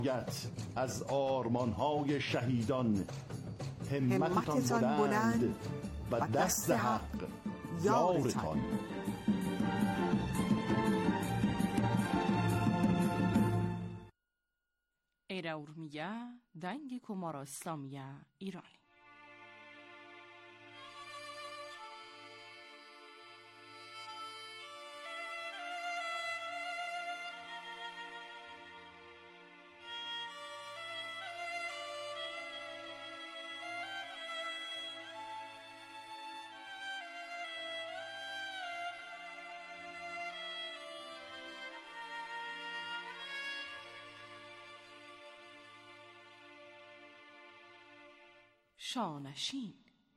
از آرمان‌های شهیدان، همتتان بلند و دست حق یارتان. ایرا اورمیه دنگ کمارا اسلامیه ایرانی. شانشین.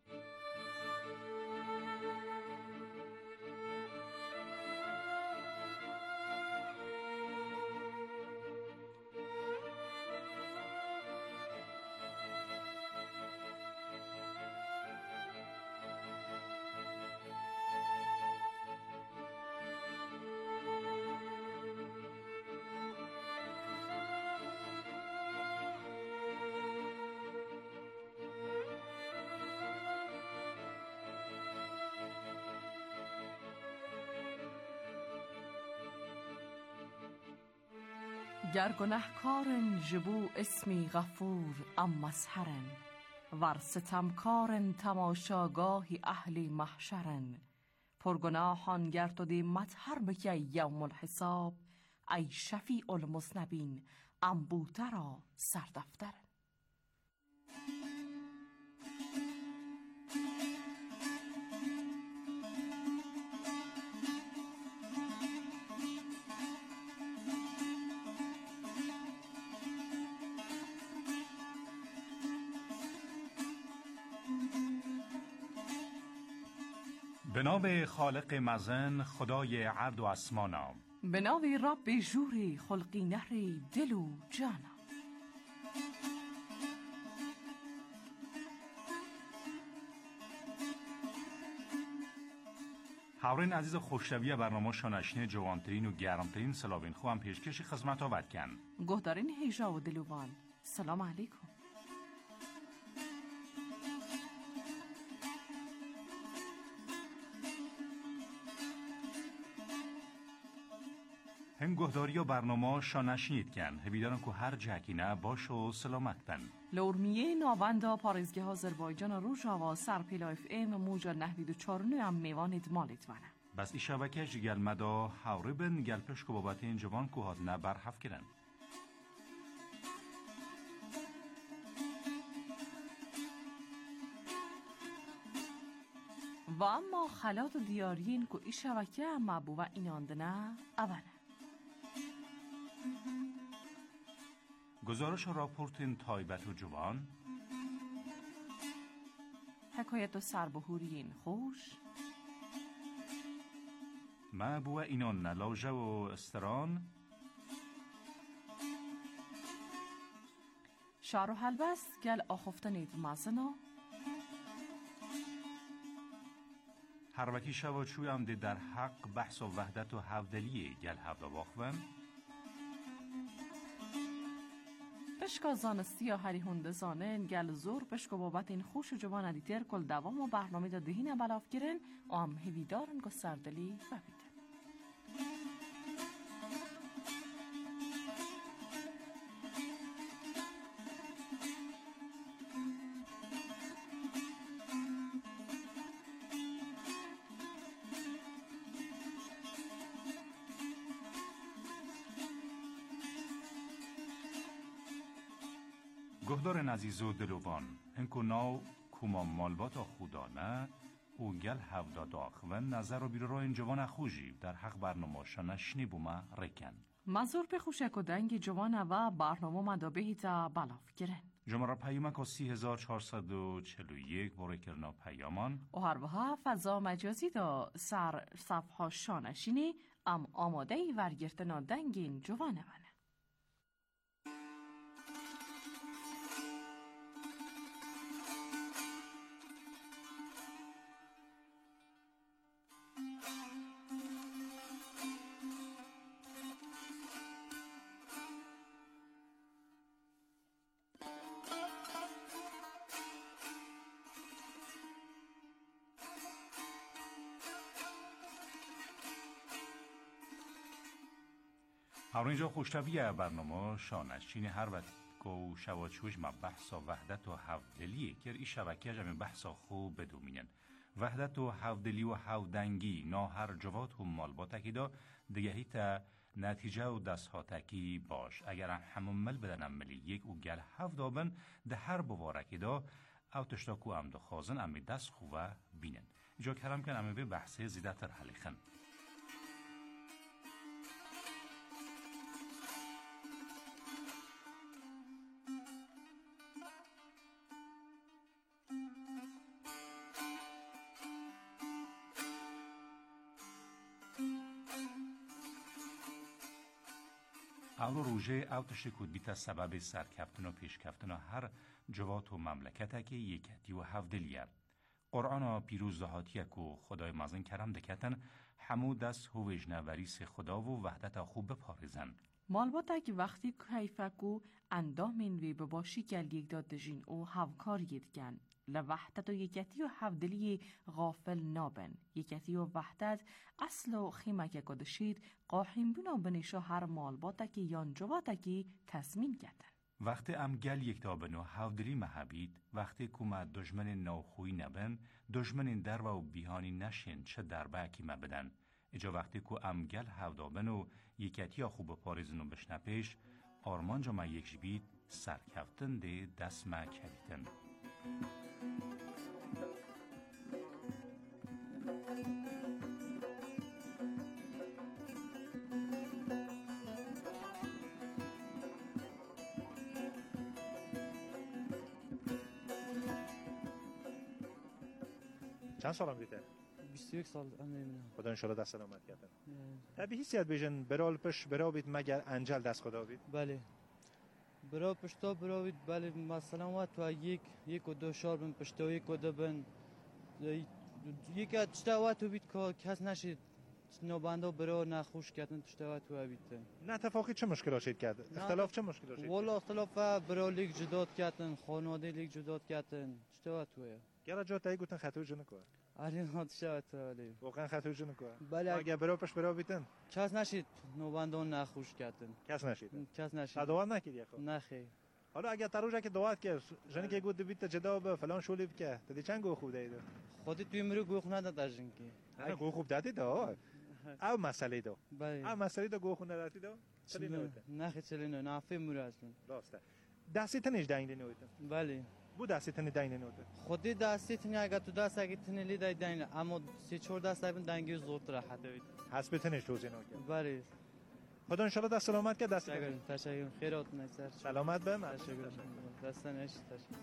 گر گنهکارن جبو اسمی غفور ام مسحرن، ور ستمکارن تماشاگاهی اهلی محشرن. پرگناهان گر تو دی مطهر بکی یوم الحساب، ای شفیع المذنبین ام بوترا سردفترن. به نام خالق مزن خدای عرض و اسمانا، به نام رب جوری خلقی نهری دل و جانا. هاورین عزیز خوشتوی برنامه شانشین جوانترین و گرمترین سلاوین خو هم پیشکش خدمت آورد کن. گهدارین هیجا و دلوان سلام علیکم. هم گهداری و برنامه شانشینید کن هبیدارن که هر جاکینه باش و سلامت بن. لورمیه ناوندا پارزگاه آذربایجان روژا و سرپیلا اف ام موجا 94 هم میوانید مالید ونه. بس ای شبکه جگل مدا حوری بن گل پشک بابت این جوان که هاد نه برحف کرن. و اما خلات دیارین که ای شبکه مبو و ایناندنه اوانه. گزارش و راپورتین تایبت و جوان، حکایت و سربهورین خوش، مبو اینان نلاجه و استران، شعر و حلبست گل آخفتنید مزنا، هر وکی شوا چوی هم دی در حق بحث و وحدت و هفدلیه گل هفده باخون. پشکا زانستی یا هری هنده زانن گل زور پشکا بابت این خوش و جوان دیتر کل دوام و برنامه دا دهین بلاف گیرن و هم هویدارن که سردلی و بیدن. گهدار عزیز و دلوان هنکو ناو کما مالبات خودانه او گل هفده داخ و نظر و بیرو این جوان خوشی در حق برنامه شنشنی بومه رکن. مزور به خوشک و دنگ جوان و برنامه مدابهی تا بلاف گیرن. جمعه پیامک و 3441 باره کرنا پیامان و هر وها فضا مجازی دا سر صفحه شانشینی ام آماده ای ورگرتنا دنگین جوانه منه. اینجا خوشتویه برنامه شانشین هر وقت که شواچوش ما بحثا وحدت و هفدلیه که ای شبکه جمع بحثا خوب بدومینن وحدت و هفدلی و هفدنگی نا هر جوات و مالبات اکیدا دیگه هیتا نتیجه و دست ها تکی باش اگر همون مل بدن عملی یک و گل هفدابن ده هر بوارکیدا او تشتاکو امدو خازن امی دست خوبه بینن اینجا کرم کن امی به بحثه زیده تر حلیخن اولو روژه او تشکود بیتا سبب سرکفتن و پیشکفتن و هر جوات و مملکت که یکتی و هفدلیه. قرآن پیروز دهاتیه که خدای مازن کرم دکتن همو دست هو وجنوریس خدا و وحدت خوب بپارزن. مالباتا که وقتی کیفکو اندامین وی بباشی گل یک داد دجین او هفکاریت گن. لوحدت و یکتی و هفدلی غافل نابن. یکتی و وحدت اصل و خیمه که کدشید قاحیم بنا بنیشا هر مالباتا که یانجواتا که تسمین کتن. وقتی ام گل یک دابن و هفدلی محبید وقتی کما دشمن نوخوی نبن دشمن در و بیهانی نشین چه دربه کی مبدن اجا وقتی که ام گل هفدابن و یکتی خوب پاریزن و بشنپیش آرمان جا ما یک جبید سرکفتن ده دست ما کلیتن چند سالم دیده؟ 21 سال میمونم. خدا انشالله دست سلامت کردن. تبی حسیت بیشن برال پش برابید مگر انجل دست خدا بید؟ بله. برا پشتا برابید بله مثلا وقت تو یک و دو شار بن پشتا یک و دو بن یک اتشتا وقت تو بید که کس نشید نوبنده برا نخوش کردن تشتا وقت تو بید. نتفاقی چه مشکل هاشید کرد؟ اختلاف چه مشکل هاشید؟ والا اختلاف برا لیگ جداد کردن خانواده لیگ جداد کردن تشتا وقت توه. گرا جا تایی گوتن خطوی جنو که؟ آره تشتا وقت توه. واقعا خطوی جنو که؟ بله. اگه برا پش برا بیتن؟ کس نشید نوبنده نخوش کردن. کس نشید. کس نشید. دعوت نکردی خب؟ نه خیر. حالا اگه تروجا که دعوت کرد جنی که گفت بیت جدا به فلان شولی بکه تدی چند گو خوب دید خودت توی مرو گو خونه داد جن که نه گو خوب دادی دا او مسئله دا بله او مسئله دا گو خونه دادی دا چلی نویده نه خیلی چلی نه نافه مرو اصلا راسته دستی تنش داینده نویده بله بو دستی تنی داینده نویده خودی دستی تنی اگه تو دست اگه تنی لی داینده اما 3-4 دست اگه دنگی زورت راحت دوید حسب تنش توزی نوید بله خدا انشالله دست سلامت کرد دست تشکر خیرات نیستر سلامت به من تشکر دست نش تشکر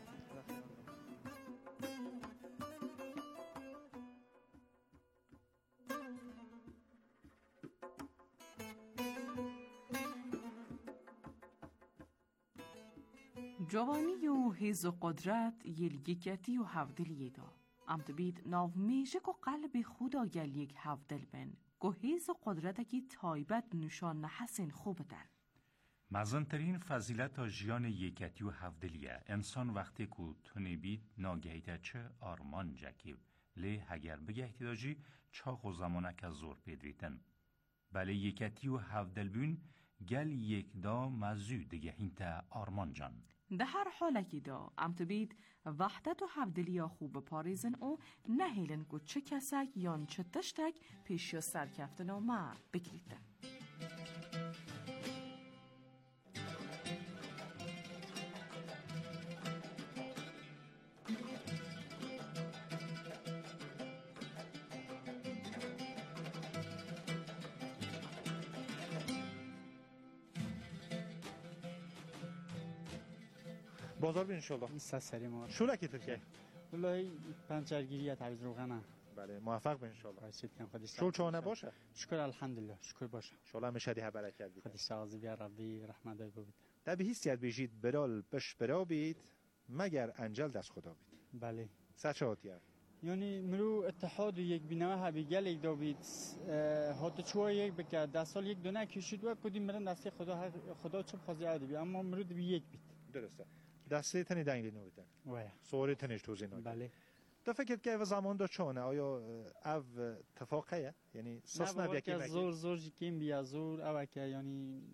جوانی و حیز و قدرت یکتی و هفدلیه دا ام تبید ناو میشه که قلب خدا گل یک هفدل بن که حیز و قدرت که تایبت نشان حسن خوب دن مزنترین فضیلت جیان یکتی و هفدلیه انسان وقتی که تونه بید ناگهیده چه آرمان جکیب لی اگر بگهتی داجی چاق و زمانه که زور پیدویتن بله یکتی و هفدل بین گل یک دا مزو دیگه هینتا آرمان جان ده هر حالکی دا ام تبید وحدت و هفدلی خوب پاریزن او نهیلن که چه کسک یان چه تشتک پیش یا سرکفتن و ما بگیریدن بازار بین انشالله سری ما شوله کی ترکیه والله پنچرگیری تعویض روغنه بله موفق به انشالله راسید کن خودش شو چانه باشه شکر الحمدلله شکر باشه انشالله همیشه دیگه برکت بده خودش شازی بیا ربی رحمت بده تبی حسیت بیجید برال پش برا بید مگر انجل دست خدا بید بله سچاتیه یعنی مرو اتحاد یک بینه هبی گل یک دو بید هات چوار یک بکرد 10 سال یک دونه کشید و کدی مرن دست خدا چه خازی عادی بی اما مرو دی یک بید درسته دسته تنی دنگلی نویدن وای سوری تنش توزی نویدن بله تو فکر که او زمان دا چونه آیا او تفاقه یعنی ساس نبیه که زور جکیم بیا زور او که یعنی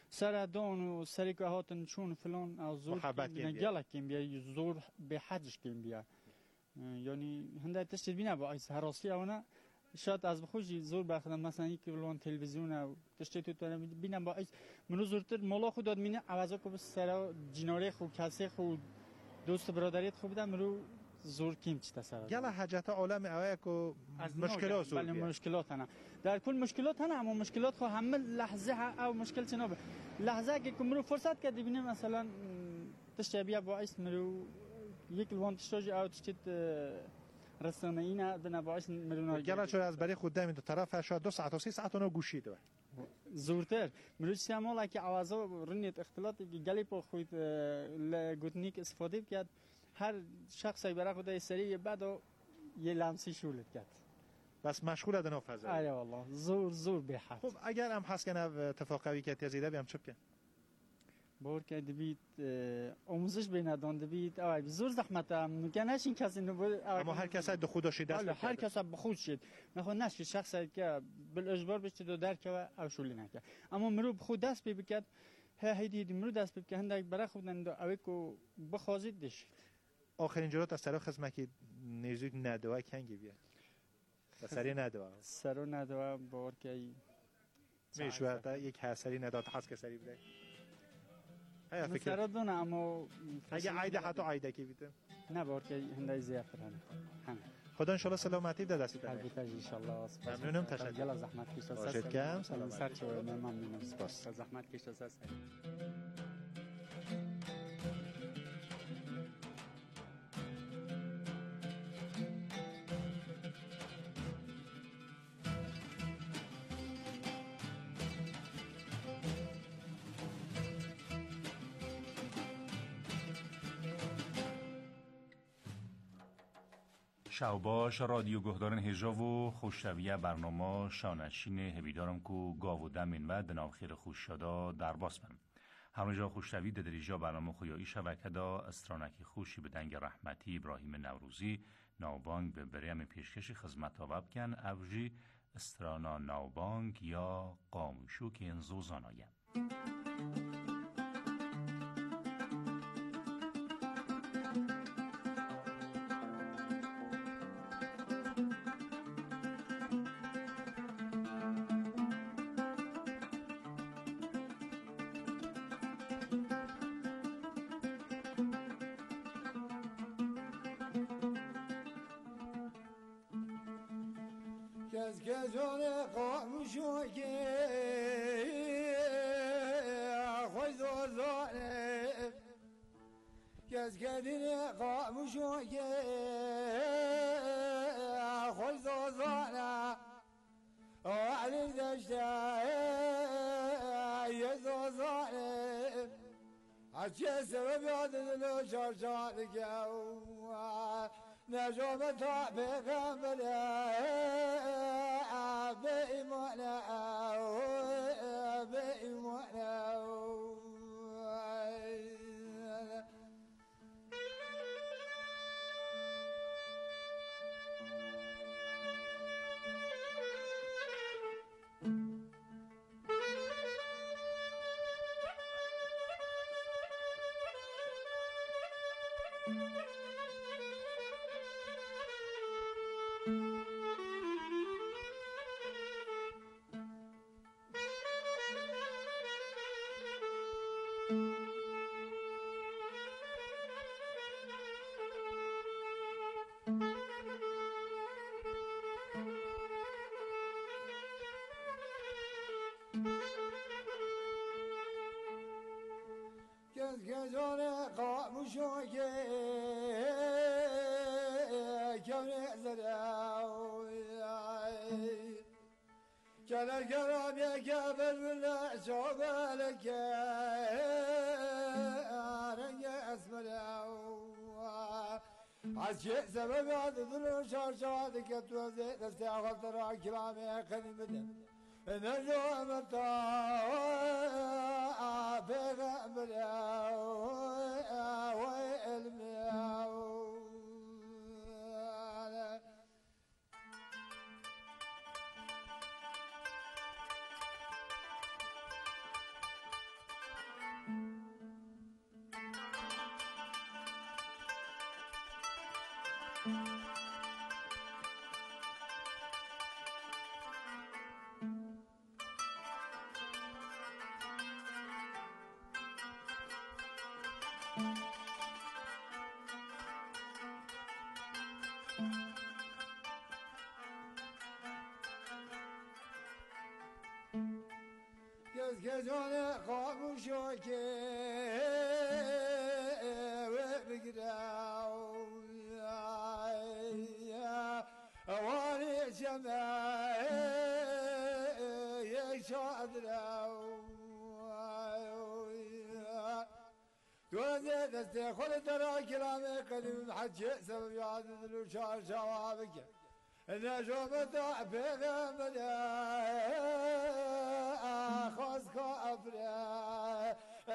سر دان و سری که هاتن چون فلان از زور گله کیم بیا زور به حجش کیم بیا یعنی هنده تشتید بینه با ایس هراسی اونا شاید از بخوشی زور بخدم مثلا یک فلان تلویزیون و تشتید تو بینم با ایس منو زورتر مولا خود داد مینه عوضا که بس سر جناره خوب کسی خوب دوست برادریت خوب بدم رو زور کیم چی تسر گله حاجت عالم اوه کو مشکلات زور بله مشکلات هنه در کل مشکلات هنه اما مشکلات خو همه لحظه او مشکل چنابه لحظه که مرو فرصت کرد ببینه مثلا تشبیه با ایس مرو یک لوان تشتاجی او تشتید رسانه اینه دنه با ایس مرو گله چون از برای خود دمید طرف شاید 2 ساعت و 3 ساعت اونو گوشید زورتر مرو سیمالا که عوضا رنیت اختلاطی که گلی پا خود لگوتنیک استفاده کرد هر شخصی برای خودش سری بعد یه لمسی شولت کرد بس مشغول دنو فضا آره والله زور به حد خب اگر هم هست کنه اتفاقی که تزیده بیام چپ کن بور که دبیت آموزش بین دان دبیت اوای زور زحمت هم کنهشین کسی نبود اما هر کسی دو خودش دست بله هر کسی به خود شد نخو نش شخصی که بالاجبار بشه دو درک و او شولی نکرد اما مرو خود دست بکرد هیدی مرو دست بکرد هندک برای خودن دو اوی کو بخوازید دش آخرین جرات از طرف خدمتی نیزوی ندوه کنگی بیا سری ندوه سرو ندوه بار که میشوه تا یک حسری نداد حس که سری بده های فکر سرو دونه اما اگه عایده حتی عایده کی بیده نه بار که هندای زیافر همه خدا انشالله سلامتی ده دستی داره البته انشالله ممنونم تشکر گلا زحمت کشید باشید کم سلام سر چه ممنونم سپاس زحمت کشید شوباش رادیو گهدارن هجا و خوشتویه برنامه شانشین هبیدارم کو گاو و دمین و دناوخیر خوش شدا در باس من همونجا خوشتوی دریجا برنامه خویایی شبکه دا استرانکی خوشی به دنگ رحمتی ابراهیم نوروزی ناوبانگ به بریم پیشکش خدمت ها بکن اوجی استرانا ناوبانگ یا قاموشو که انزو زانایم گزگزان قاموشو که خوی زوزانه گزگزان قاموشو که خوی زوزانه علی دشته یه زوزانه اچه سبب یادنو چارچار گو نجوم تا پیغمبر به ایمان گزگزان قاموشو که کنه زراوی کنه گرامی که بلولا شابل که رنگ اسمراو از چه سبب یاد دلو شارشاد که تو دستی آخر را کلامی قدیم بده نجوم تا پیغمبر و علمی که جان خاموشو که بگیرم اوانی جمعه یک شادرم دوزه دسته خود درا کلام قدیم حجه سبب یاد دلو شار شوابک نجوم دا پیغمبر خواست که افره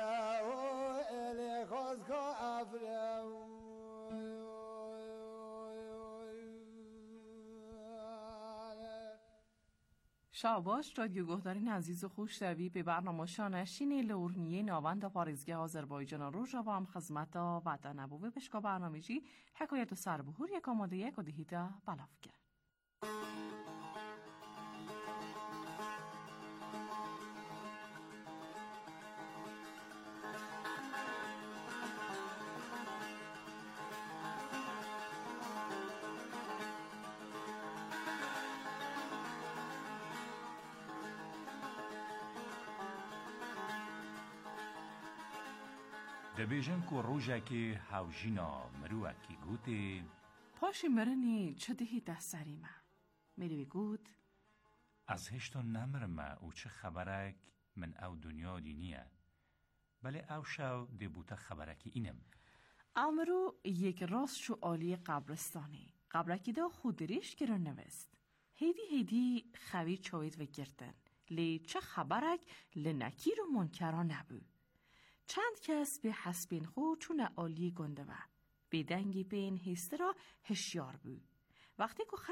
الی خواست که افره شاباش رادیو گهدارین عزیز و خوش‌روی به برنامه شانشین لورنیه ناوند پارێزگاه آذربایجان رو با هم خدمت و نبوه بشکا برنامه‌جی حکایت و سربهور یک آماده یک و دهیتا بلاف کرد. دبیجن کو روژه که هاوجینا مروکی گوته پاشی مرنی چه دهی دستریمه میری گوت از هشتا نمرمه او چه خبرک من او دنیا دینیه بله او شو دبوتا خبرکی اینم امرو یک راست شو عالی قبرستانی قبرکی دا خودریش گرن نوست هیدی خوی چوید و گرتن لی چه خبرک لنکیر و منکرا نبو چند کس به حسبین خود چون عالی گنده و به دنگی به این هسته را هشیار بو وقتی که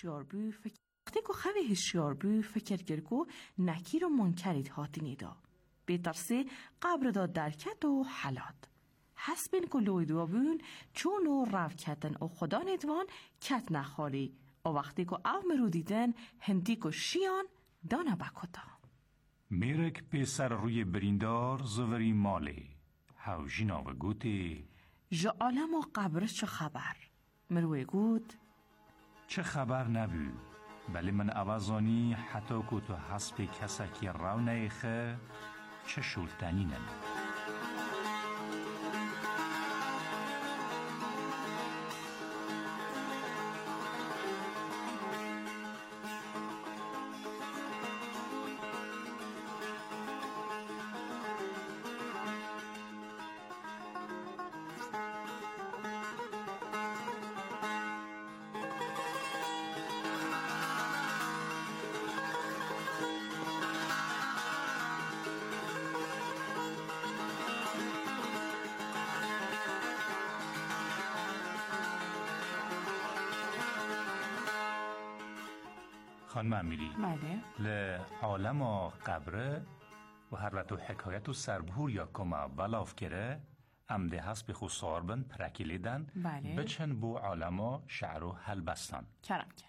خوی هشیار بو فکر گرگو نکیر و منکرید هاتینی دا به ترسه قبر دا درکت و حلاد حسبین که لویدو بون چون و رو کتن و خدا ندوان کت نخالی و وقتی که او مرو دیدن هندی که شیان دانا بکتا میرک پسر روی بریندار زوری مالی هاوجینا و گوتی جا عالم و قبر چه خبر؟ مروی گوت چه خبر نبو بلی من اوازانی حتی که تو حسب کسکی رو نیخه چه شلطنینن خانم امیری بله لعالم و قبره و هر وقت حکایت و سربهور یا کما بلاف کره امده هست به خود ساربن پرکیلیدن بله بچن بو عالم و شعر و حل بستن کرم کن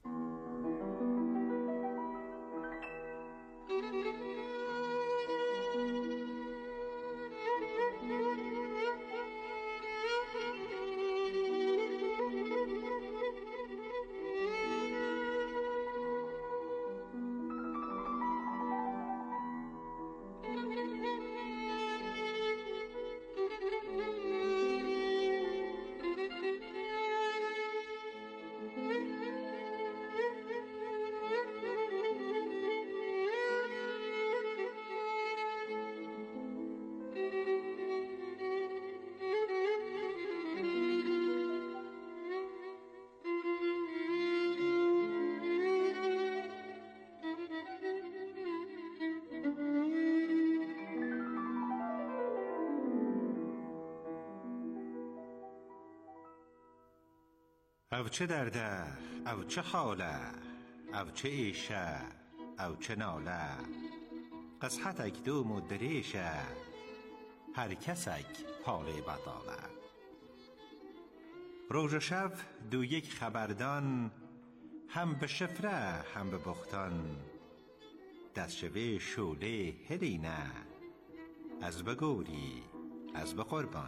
او چه درده او چه حاله او چه ایشه او چه ناله قصحتک دوم و دریشه هر کسک حال بداله روز و شب دو یک خبردان، هم به شفره هم به بختان. دست شوی شوله هلینه، از بگوری از بقربان.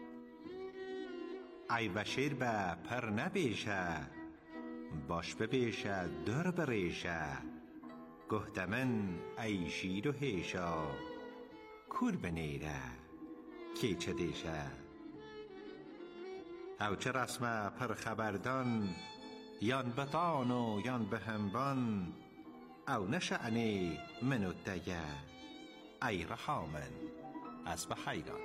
ای بشیر به پر نبیشه، باش ببیشه در بریشه. گهتمن ای شیر و هیشا، کور بنیره کی چه دیشه. او چه رسمه پر خبردان، یان بطان و یان بهنبان. او نشعنی منو دیگه، ای رحامن از بحیران.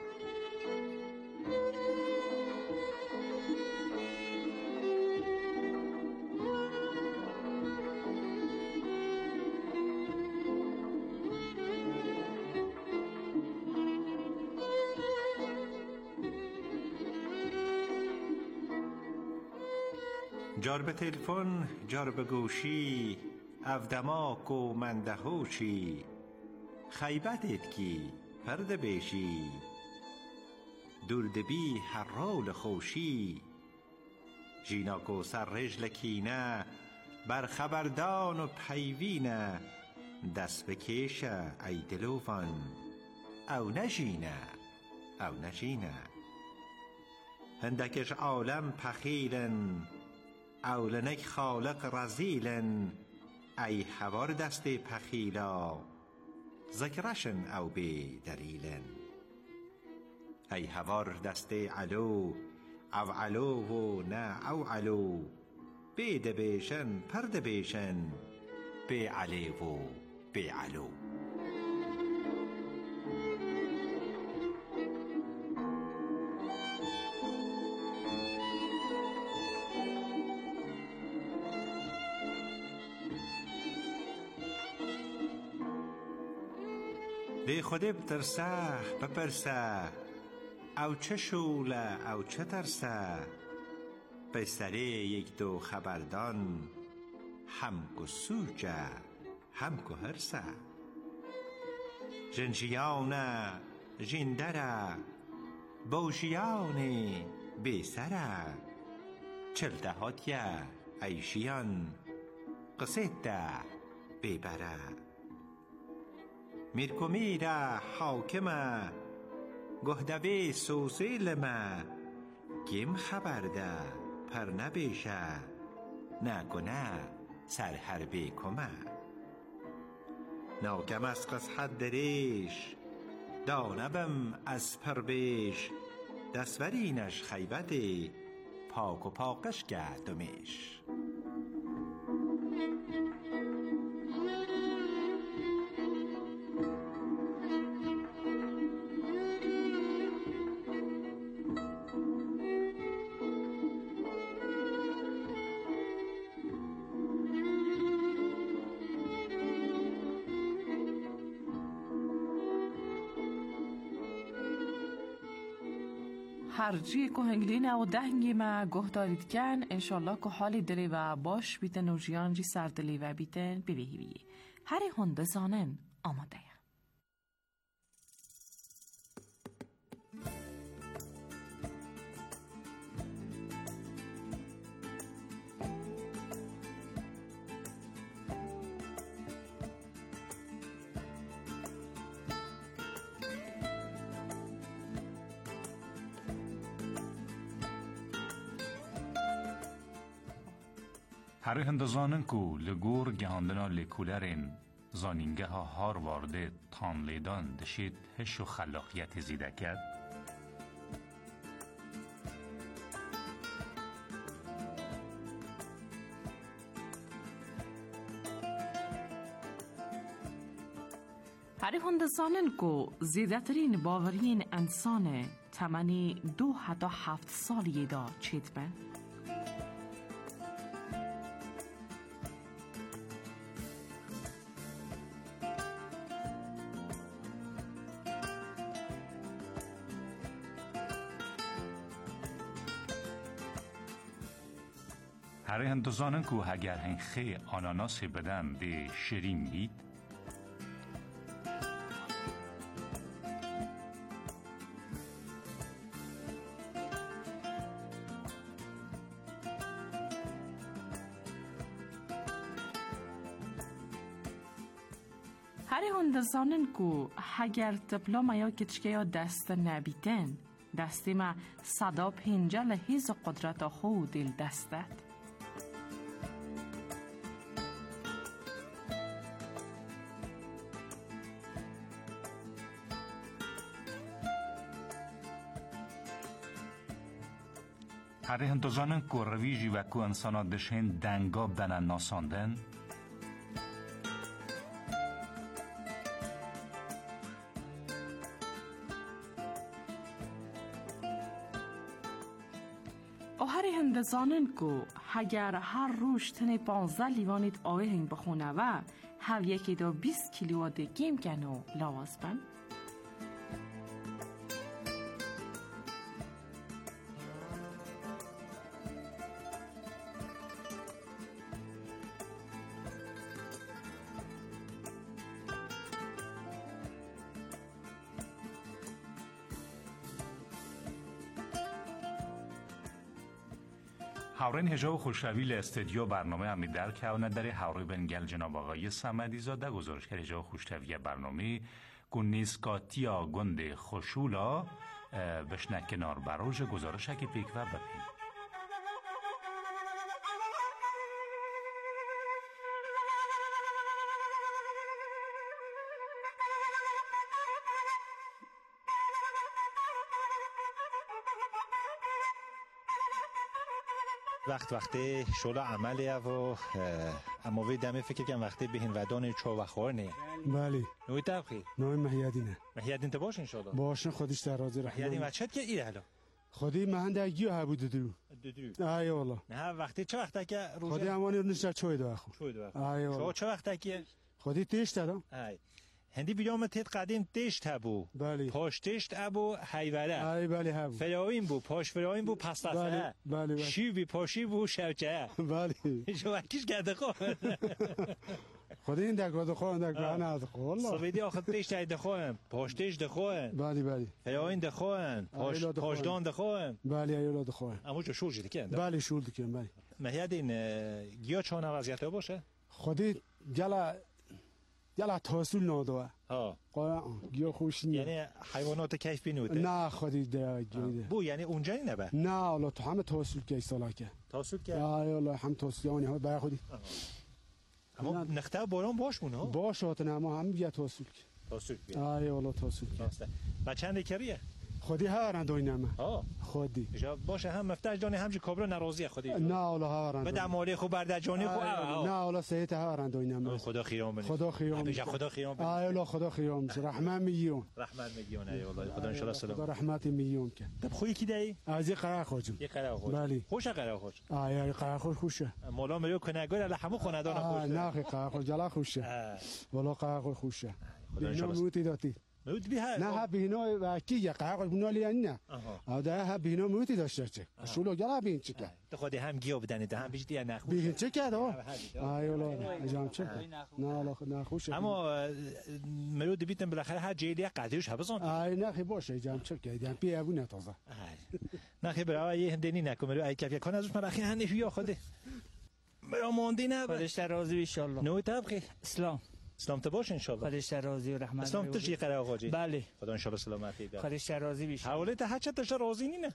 جار به تلفن جار به گوشی، او دماغ و مندهوشی. خیبتت کی پرده بیشی، دور دبی هر رول خوشی. جیناکو سر رجل کینه، بر خبردان و پیوینه. دست بکیشه ای دلوفان، او نجینه او نجینه. هندکش عالم پخیلن، او لنک خالق رزیلن. ای هوار دست پخیلا، ذکرشن او بی دلیلن. ای هوار دست علو، او علو و نه او علو. بی دبیشن پر دبیشن، بی علی و بی علو. دی خودی بترسه بپرسه، او چه شوله او چه ترسه. پسری یک دو خبردان، هم کو سوجه هم کو هرسه. جنجیانه جندره، بوشیانه بیسره. چلده هاتیه ایشیان، قصیده بیبره. میرکو میره حاکمه، گهدوی سوزیلمه. گیم خبرده پر نبیشه، نکنه سر حربی کمه. ناکم از قصحت دریش، دانبم از پر بیش. دستورینش خیبتی، پاک و پاکش گردمیش. هرچی که هنگلین و دهنگی ما گهدارید کن انشالله که حال دلی و باش بیتن و جیان جی سردلی و بیتن ببیهی. هر هنده زانن آماده یم. هر هندزانن کو لگور گهاندنا لکولرین زانینگه ها هار وارده تان لیدان دشید هش و خلاقیت زیده کرد. هر هندزانن کو زیدترین باورین انسان تمنی 2 حتی 7 سالی دا چید بند. هر هندزانن کو هگر هنخی آناناس بدن ده شیرین بید. هر هندزانن کو هگر تپلا مایا کچکه یا دست نبیتن دستی ما صدا پینجا لحیز قدرت خود دل دستت. هر هندزانن کو رویجی و کو انسانات دشین دنگاب دنن ناساندن هر هندزانن کو هگر هر روش تنه 15 لیوانیت آوهنگ بخونه و هر یکی دو 20 کیلو دگیم کنو لاواز بن. هاورین هجا و خوشروی استودیو برنامه همی در که اونه داره هاوری بنگل جناب آقای صمدی زاده گزارشگر هجا و خوشروی برنامه گونیسکاتیا گنده خوشولا بشنک کنار بروج گزارش که پیک و بپین. وقتی شولا عملیه و اما وی دمی فکر کنم وقتی بهین ودان چو و خور نه. بله. نوی تبخی. نوی مهیدینه. مهیدین تو باشین شولا. باشن خودش در راضی رحمان. مهیدین وچت که ایره حالا. خودی مهنده گیو ها بود دو. آیا والله. نه وقتی چه وقتی که روز. خودی امانی نشد چوی دو آخو. چوی دو آخو. آیا والله. شو چه وقتی که. خودی تیشت دادم. آی. هندی بیام تیت قدیم تیشت هبو. بله. پاش تیشت ابو حیوله. آی بله هبو. فراوین بو پاش فراوین بو پسته. بله بله. شی بی پاشی بو شوچه. بله. شو اکیش گرده خو. خودی این دکات خو اند کان از خو والله. سویدی آخر تیشت اید خوام. پاش تیشت خوام. بله بله. فراوین دخوام. پاش دان دخوام. بله ایولا دخوام. اما جو شول جدی کند. بله شول دکیم بله. مهیدین گیا چون وضعیت باشه؟ خودی جلا تحصیل نادوه. گیا خوش نیست. یعنی حیوانات کیف بینوده؟ نه خودی دیگه. بو یعنی اونجایی نبه؟ نه الله تو همه تحصیل که سالا که. تحصیل که؟ آیا الله هم تحصیلانی ها برای خودی. اما نخته باران باش مونه؟ باش آتن اما هم بیا تحصیل که. تحصیل که؟ آیا الله تحصیل که. و چند کریه؟ خودی هران دوینم. خودی. باشه هم مفتاح جانی همچی کابرا ناراضیه خودی. نه الله هران. به دماری خوب بردجانی خوب. نه الله صحت هران دوینم. خدا خیام بنی. خدا خیام. خدا خیام. آیا الله خدا خیام. رحمت میلیون. رحمت میلیون ای والله خدا ان شاء الله سلام. خدا رحمت میلیون که. طب خوی کی دایی؟ از قرا خوشم. یک قرا خوش. بله. خوش قرا خوش. آیا قرا خوش خوشه. مولا میگه کنگار ال همو خاندان خوشه. نه قرا خوش جلا خوشه. والله قرا خوشه. خدا ان شاء الله. موتی داتی. موت بیه نه بینا و کی یا قرار بنالی نه آده ها بینا موتی داشته چه شلو گلا بین چه تو خودی هم گیو بدن ده هم بیشتر نخوش بین چه کرد آیولا جام چه نه الله نخوش اما مرود بیتن بالاخره هر جیلی قدیش حبسون آی نه باشه جام چه کردم پی ابونه تازه نه برای یه هندنی نکن مرو ای کفی کن ازش مراخی هنی یا خودی برای ماندی نه خودش راضی ان شاء الله نو تبخی اسلام اسلام تو باش ان شاء الله خودش راضی و رحمت اسلام تو چی قرار آقاجی بله خدا ان شاء الله سلامتی بده خودش راضی بشه حواله تا هچ تاش راضی نه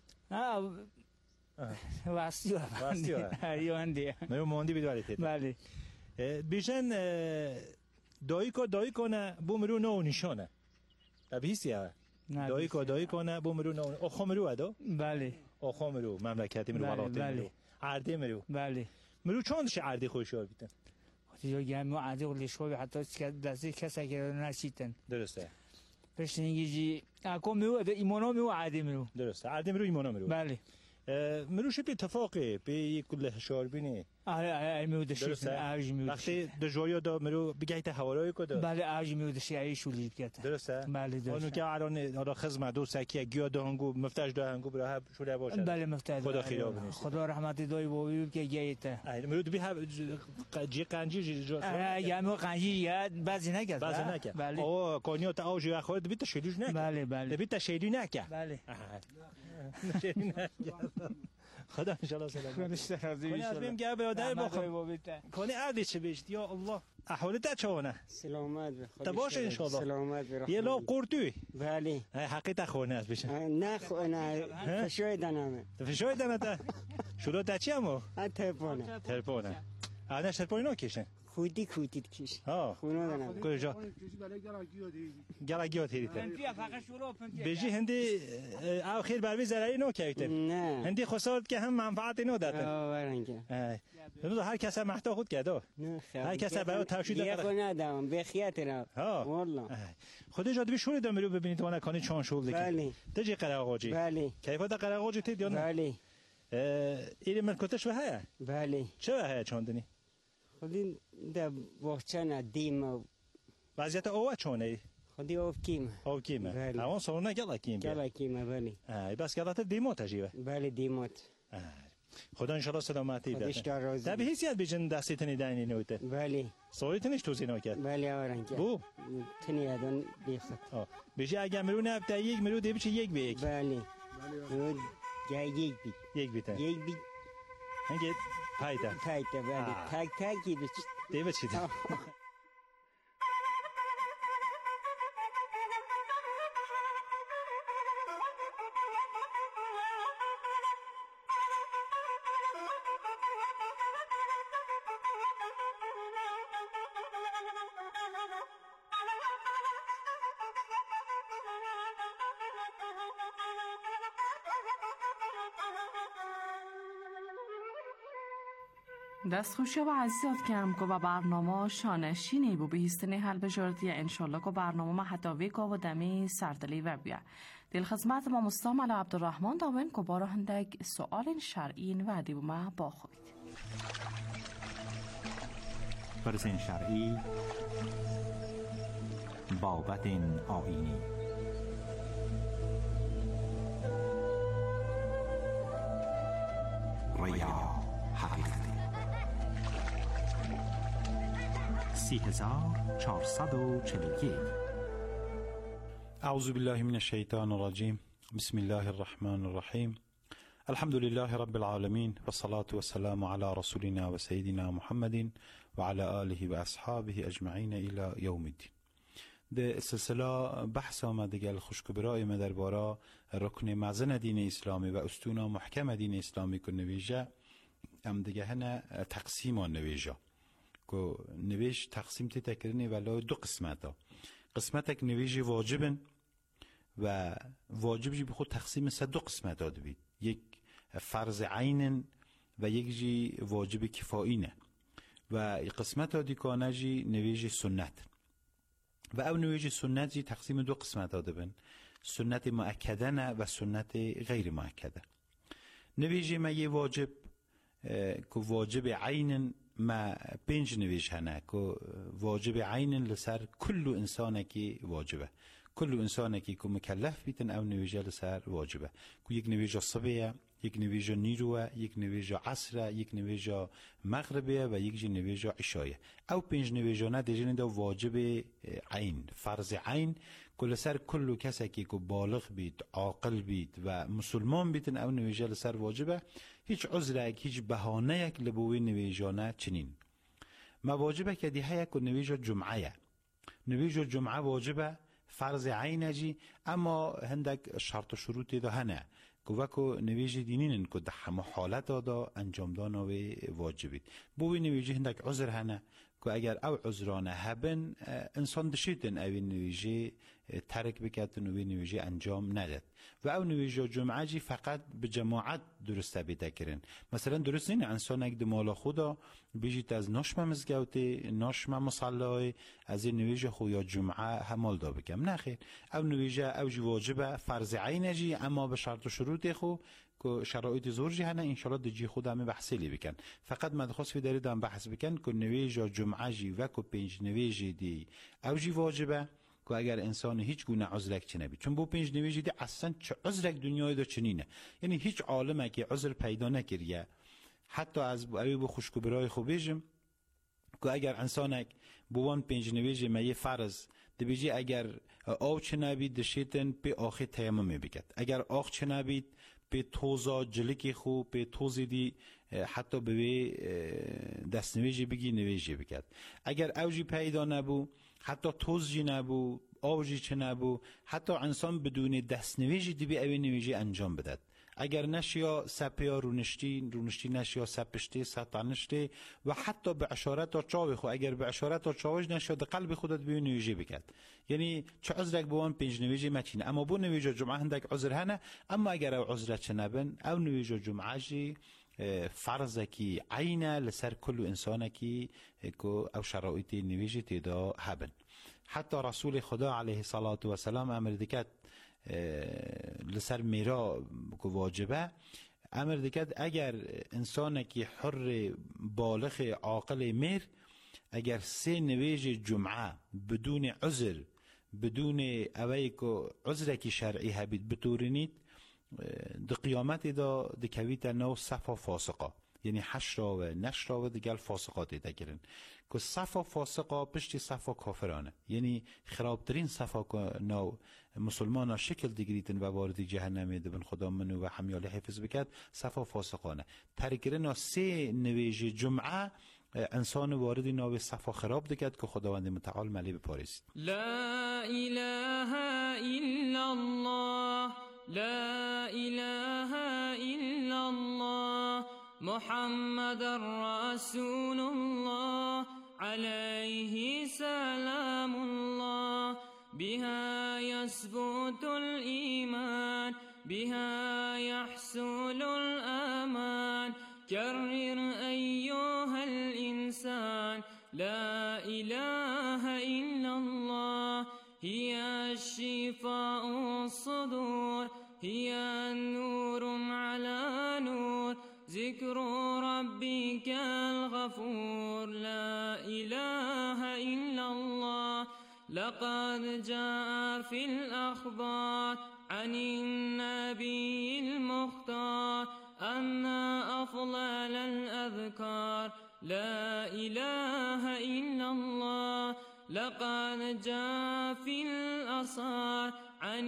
واسیو ایو اندی مرو ماندی بدواریت بله بیشن دایی کنه بو مرو نو نشونه تبیسیه دایی کنه بو مرو نو او مرو ادا بله او مرو مملکتی مرو ولایت مرو عرضه مرو بله مرو چندش عرضه خوشو بیتن یا گرم عادی ولی شوی حتی دستی کسی که نشیدن درسته پشنگیجی اکو میو ایمانو میو عادی میو درسته عادی میو ایمانو میو بله مروش به اتفاقی به کل شاربینی میو دشی آج میو وقتی دجویا دا مرو بگیت حوالای کد بله آج میو دشی ای شولی بگیت درسته بله درسته اونو که الان خدمت دو سکی گیا دهنگو مفتاح دهنگو برای شوله باشه بله مفتاح خدا خیره بنویسه خدا رحمت دای بابی که گیت مرو به جی قنجی یا مو قنجی یا بعضی نکرد بله او کانیات آج یا خود بیت شیلیش نه بله بله بیت شیلی نه که بله خدا انشالله سلامت کنی. از بیم گه برادر بخون کنی عردی چه بیشت یا الله احوالت چونه سلامت بخدا تباش انشالله سلامت بخدا یه لاب قرطوی بله حقیقت خونه از بشه نه فشوی دنمه فشوی دنمه شروع تا چی همو تلفونه آنش تلفونی نکشن خودی کش ها خونه دنمه کجا گلاگیات هیریتن بیجی هندی آخر بروی ضرری نکردن نه هندی خسارت که هم منفعتی ندادن ورنگه هر کس محتاج خود کرده هر کس برای توشید یه خونه دارم بخیات را والله خودش جادوی شوری دارم رو ببینید وانا کنی چون شغل دیگه بله تجی قراقاجی بله کیفیت قراقاجی تید یا نه بله ایری ملکتش وهایا بله چه وهایا چوندنی خودی در وحچنا دیم وضعیت اوه چونه خودی اوف کیمه بله اون سرونه گلا کیمه بله بس گلات دیموت تجیبه بله دیموت خدا انشالله سلامتی بده در به حیثیت بیجن دستی تنی دینی نویته بله سوری تنیش توزی نوکد بله آورنگه بو تنی ادون بیخت بیجی اگر مرو نبتا یک مرو دی بچه یک به یک بله جای یک بیت هنگه پایتا بله تاکی بچه دی بچه دی دست خوشی و عزیزات کم که و برنامه شانشینی بو بهیستنی حل بجاردی انشالله که برنامه ما حتاوی که و دمی سردلی و بیا دل خدمت ما مستام علی عبدالرحمن داوین که بارا هندگ سؤال شرعین و دیو ما باخوید پرسین شرعی بابت آیینی ریا حقیقتی 3441 اعوذ بالله من الشیطان الرجیم بسم الله الرحمن الرحیم الحمد لله رب العالمين والصلاة والسلام على رسولنا وسيدنا محمد وعلى آله وأصحابه أجمعين إلى يوم الدين. ده سلسله بحث آمده گل خوشکبرای ما درباره رکن مزن دین اسلامی و استونا محکم دین اسلامی که نویجه ام دیگه هنه تقسیم نویجه که نویج تقسیم تکرینه ولی دو قسمت قسمت که نویج واجبن و واجب جی بخود تقسیم سه دو قسمت داده بید یک فرض عین و یک جی واجب کفایینه و قسمت دیکانه جی نویج سنت و او نویج سنت جی تقسیم دو قسمت داده بین سنت مؤکده نه و سنت غیر مؤکده نویج ما یه واجب که واجب عین ما پنج نویج هنه که واجب عین لسر کل انسانه که واجبه کل انسانه که مکلف بیتن او نویجه لسر واجبه که یک نویجه صبحه یک نویجه نیروه یک نویجه عصره یک نویجه مغربه و یک نویجه عشایه او پنج نویجه نه دیجه دا واجب عین فرض عین کل سر کل کسی که بالغ بیت عاقل بیت و مسلمان بیتن او نویجه لسر واجبه هیچ عذره هیچ بهانه یک لبوی نویجه نه چنین ما واجبه که دیه یک نویجه جمعه نویجه جمعه واجبه فرض عین جی اما هندک شرط و شروط ده هنه که نویج دینین که ده همه حالت دا انجام دانه و واجبید بوی نویجی هندک عذر هنه که اگر او عذرانه هبن انسان دشیدن اوی نویجی ترک بکتن و نویجی انجام ندد و او نویجی جمعه جی فقط به جماعت درسته بیده کرن مثلا درست نینه انسان اگه مالا خودا بیجید از ناشمه مزگوتی ناشمه مصلای از این نویجی خویا جمعه همال دا بکم نخیر او نویجی او جی واجبه فرض عینه جی اما به شرط و شروط خو که شرایط زور جی هنه انشالله دی خود همه بحثی لی بکن فقط مدخواست فی دارید هم بحث بکن که نویجی جمعه جی و که پنج نویجی دی او جی واجبه که اگر انسان هیچ گونه عذرک چه نبید چون بو پنج نویجی دی اصلا چه عذرک دنیای دا چنینه یعنی هیچ عالمه که عذر پیدا نکریه حتی از اوی بو خوشکبرای خوبیجم که اگر انسانک بوان پنج نویجی مایه فرض دبیجی اگر آو چه نبید دشیتن به آخی تیمم بکد، اگر آخ چه نبید به توزا جلکی خوب به توزی دی حتی به دست نویجی بگی نویجی بکد. اگر اوجی پیدا نبو، حتی توزی نبو، آوجی چه نبو، حتی انسان بدون دست نویجی دی به اوی نویجی انجام بدد. اگر نشیا سپیا رونشتی نشیا سپشتی سطعنشتی و حتی به اشارت و چاوی خو اگر به اشارت و چاوش نشیا ده قلب خودت بیو نویجی بکد. یعنی چه عذرک بوان پنج نویجی مچینه، اما بو نویجی جمعه هندک عذر هنه، اما اگر او عذرت چه نبن او نویجی جمعه جی فرضه کی عینه لسر کل انسانه کی که او شرایطی نویجی تیدا هبن. حتی رسول خدا علیه الصلاة و سلام امر دکت لسر میرا که واجبه، امر دکت اگر انسان که حر بالغ عاقل میر اگر 3 نویج جمعه بدون عذر بدون اوی که عذر کی شرعی هبید بطورینید ده قیامت دا دکویت نو صفا فاسقا، یعنی حشرا و نشرا و دگل فاسقات دگرن که صفا فاسقا پشتی صفا کافرانه، یعنی خرابترین صفا نو مسلمان شکل دیگریتن و واردی جهنمی دبن خدا منو و حمیالی حفظ بکد صفا فاسقانه. ترکرنا 3 نویج جمعه انسان واردی نو صفا خراب دکد که خداوند متعال ملی بپارست. لا اله الا الله لا اله الا الله محمد رسول الله عليه سلام الله بها يثبت الإيمان بها يحصل الأمان كرر أيها الإنسان لا إله إلا الله هي الشفاء الصدور هي نور على نور ذكر ربك الغفور لا إله إلا الله لقد جاء في الأخبار عن النبي المختار أن أفضل الأذكار لا إله إلا الله لقد جاء في الأثار عن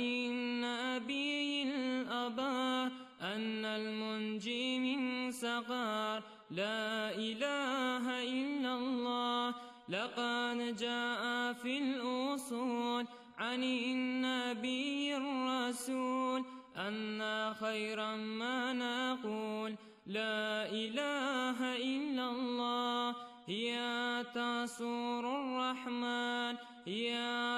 النبي الأبار أن المنجي من سقار لا إله إلا الله لقد جاء في الأصول عن النبي الرسول أن خيرا ما نقول لا إله إلا الله هي تسور الرحمن هي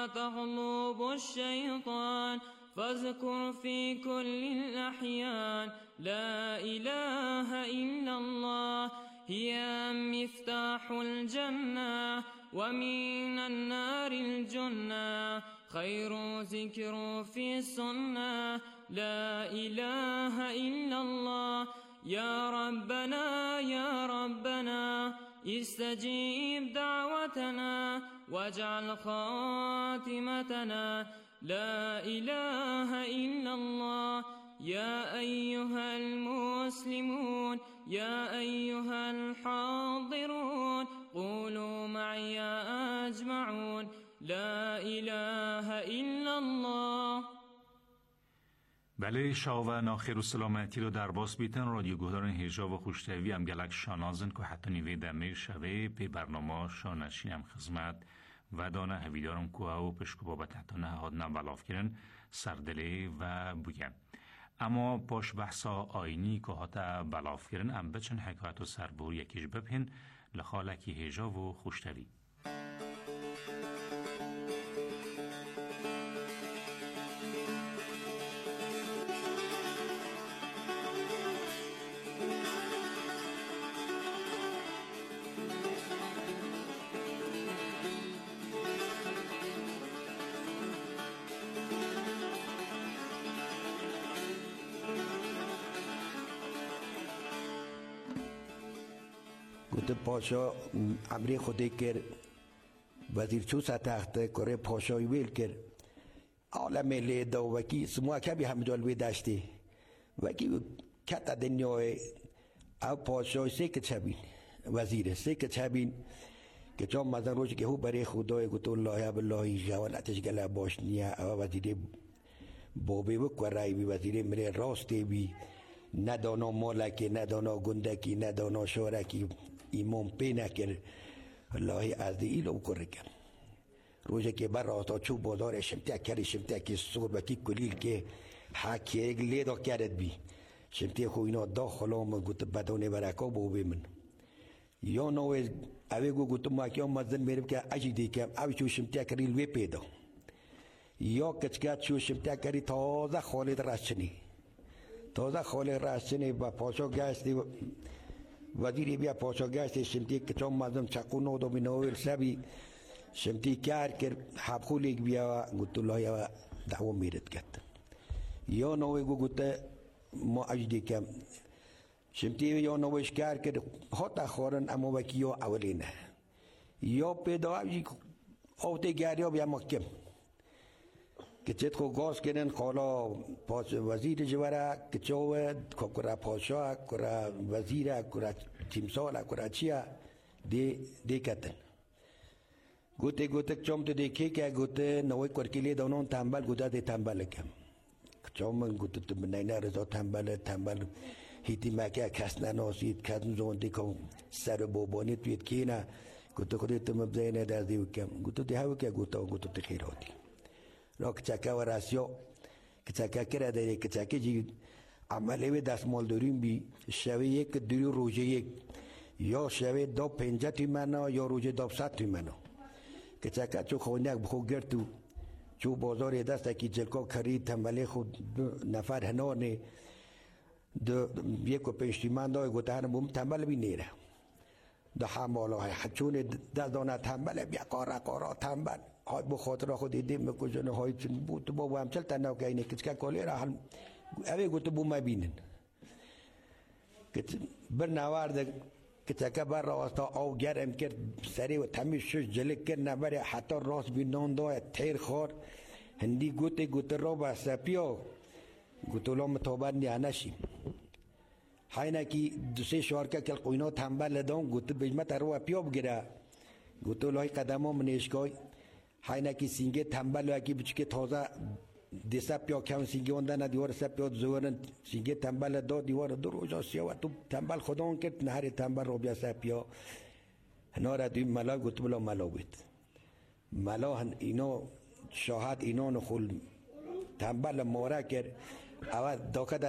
تغلب الشيطان فاذكر في كل الأحيان لا إله إلا الله هي مفتاح الجنة ومن النار الجنة خير ذكر في السنة لا إله إلا الله يا ربنا استجيب دعوتنا واجعل خاتمتنا لا إله إلا الله يا أيها المسلمون يا أيها الحاضرون قولوا معي أجمعون لا إله إلا الله. بله شاو ناخیر و سلامتی رو در باس بیتن رادیو گهدارن هیجا و خوشتوی هم گلک شانازن که حتی نیوه دمه شوه پی برنامه شانشین هم خدمت و دانه هویدارم که او پشکو بابت حتی نه هادنه بلاف کرن سردله و بگم. اما پاش بحثا آینی که حتی بلاف کرن ام بچن حکایت و سربور یکیش ببهن لخالکی هیجا و خوشتوی. گفته پاشا امری خودی کرد وزیر چوس تخت کره پاشای ویل کرد عالم لیدا وکی سموع کبی همجال وی داشتی وکی کتا دنیای او پاشای سکت شبین وزیر سکت شبین که چون مثلا روزی که هو برای خدای گفت الله بالله جوانتش گله باش نیا او وزیر بابی و رای بی وزیر مره راستی بی ندانا مالکی ندانا گندکی ندانا شورکی ایمان پی نکر الله از ایلو کرد روزی که بر راستا چو بازار شمتک سور بکی کلیل که حکی ایک لیدا کرد بی شمتی خو اینا داخلام گوت بدونه برکا بابی من یا نوی اوی گوت ما که مزن میرم که اجی دیکم اوی چو شمتی کریل وی پیدا یا کچکت چو شمتی کری تازه خالد راشنی با پاشا گشتی وزیری بیا پاشا گشتی شمتی که چون مزن چقو نو دو بینویل سبی شمتی کر حب خولیک بیا گوت الله یا دعوه میرد کت یا نوی گوت ما اجدی کم شمتی یا نویش کرد حتی خورن اما وکی یا اولینه یا پیدا اوی اوته گریا بیا مکم که چت خو گاز کردن خالا پاس وزیر جوره که چوه کرا پاشا کرا وزیره کرا تیمساله کرا چیه دی کتن گوته چوم تو دیکی که گوته نوی کرکیلی دانون تنبل گوته دی تنبل کم چون من گوته تو بناینه رضا تنبل هیتی مکه کس نناسید کس زونده که سر بابانی توید که نه گوته خودی تو مبزینه در دیو کم گوته دی هاو که گوته تی خیراتی را کچکه و راسیو کچکه کرده کچکه جی عمله و دستمال داریم بی شوه یک دوری روژه یک یا شوه دا 50 تومنه یا روژه دا 100 تومنه کچکه چو خونک بخو گرتو چو بازار دست که جلکا خرید تنبله خود نفر هنانه یک و 5 تومن دای گوته هنم بوم تنبله بی نیره دا حمالا چون دست دانه تنبله بیا قارا تنبل های بخاطر خود دیدیم میکنه های چون بود با همچل تنها که اینه کچکه کالی را حل اوه گوته بوم مبینن بر نوارد کچکه بر راستا او گرم کرد سری و تمیز شش جلک کرد نبره حتی راست بینان دای تیر خور هندی گوته را بسته پیا گوته لام تابر نیانشیم حینه که دوسه شارکه که القوینا تنبل دان گوته بجمت رو پیا بگیره گوته لای قدم ها منشگاه حینه که سینگه تنبل و که بچه تازه دی سپیا کم سینگه وندن دیوار سپیا زورن سینگه تنبل دا دیوار دو روزا سیا و تو تنبل خدا کرد نهر تنبل رو بیا سپیا ناره دوی ملا گوت بلا ملا بود ملا اینا شاهد اینا نخول تنبل ماره کرد اول داکت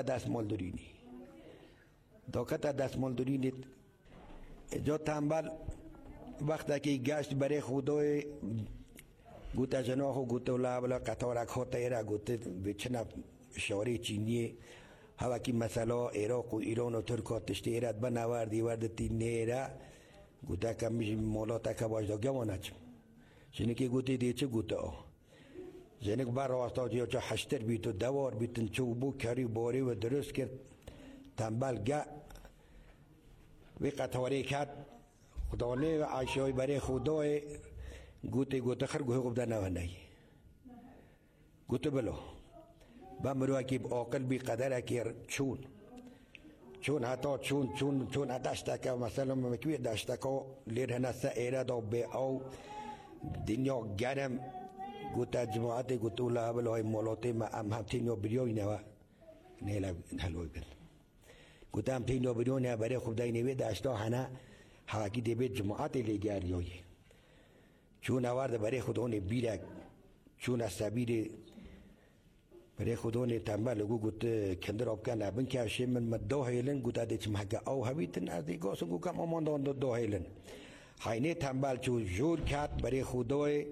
دستمال دورینی جا تنبل وقتی که گشت برای خدای گوته جناح و گوته لابلا قطارک ها تیره گوته بچنه شاری چینی هوا که مثلا عراق و ایران و ترک ها تشتی ایرد بنواردی وردتی نیره گوته کمیش مولاتا که باش دا گوانچم شنه که گوته دیچه گوته ها زنک بر راستا جا چه حشتر بیتو دوار بیتن چوبو کری باری و درست کرد تنبل گه و قطاری کرد خدانه و عایشه برای خدای گوته خرگوه گفته نوانه گوته بلو بمروه که آقل بی قدره که چون حتی چون داشته مثلا مکوی داشته که لیر هنسته ایرد و به او دنیا گرم گوته جماعت گوته الله بلوهای مولاته ما هم تینیا بریوی نوه نیلا حلوی بند گوته هم تینیا بریوی نوه برای خود داینوی داشته هنه حقی دی بیت جماعت لیگریوی چون آورد برای خودونه بیرک چون سبیر برای خودونه تنبل گوت کندر آب کنه بن که شی من دو هیلن گوت ادیچ مگه او هویتن از دیگاس گو کم آمان دو هیلن حینه تنبل چون جور کرد برای خدای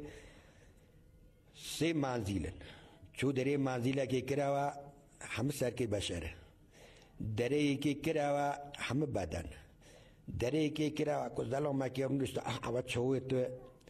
3 منزیلن چون دره منزیله که کرا همه سرک بشره دره که کرا همه بدن دره که کرا کزدلا مکیم نشته احوات شوی تو